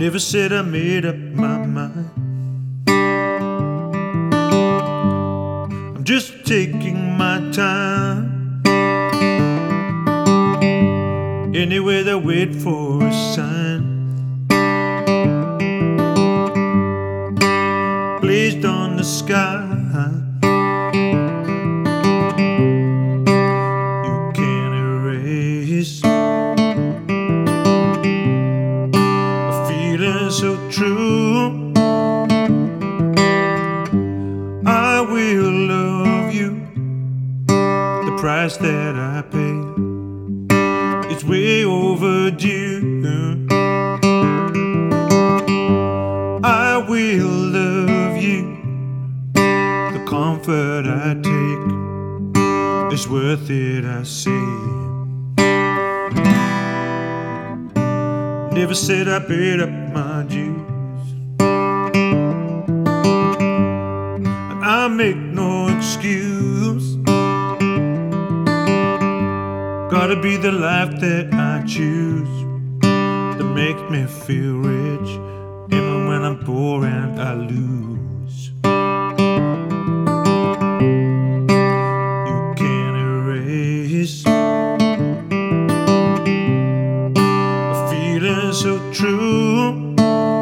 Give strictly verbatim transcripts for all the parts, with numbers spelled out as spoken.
Never said I made up my mind. I'm just taking my time. Anyway, they wait for a sign blazed on the sky. You can't erase a feeling so true. I will love you. The price that I pay, it's way overdue. I will love you. The comfort I take is worth it, I say. Never said I paid up my dues, and I make no excuse. Gotta be the life that I choose, that makes me feel rich, even when I'm poor and I lose. You can't erase a feeling so true.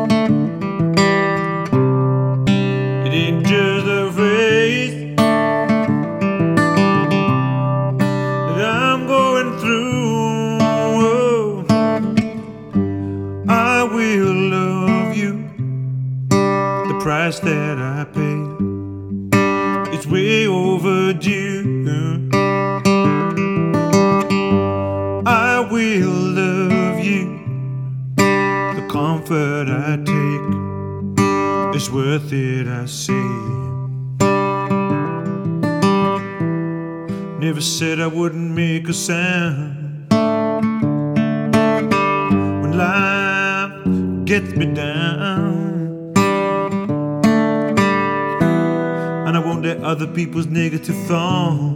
It ain't just a phrase that I'm going through. I will love you. The price that I pay, it's way overdue. I will love you. The comfort I take is worth it, I say. Never said I wouldn't make a sound when life gets me down, and I won't let other people's negative thoughts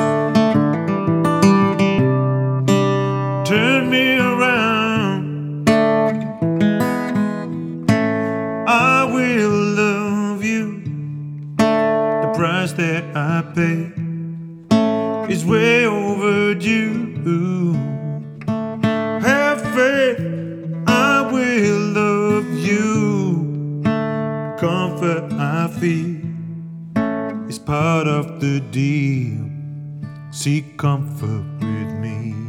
turn me around. I will love you. The price that I pay is way overdue. Have faith, I will love you. Comfort I feel is part of the deal. Seek comfort with me.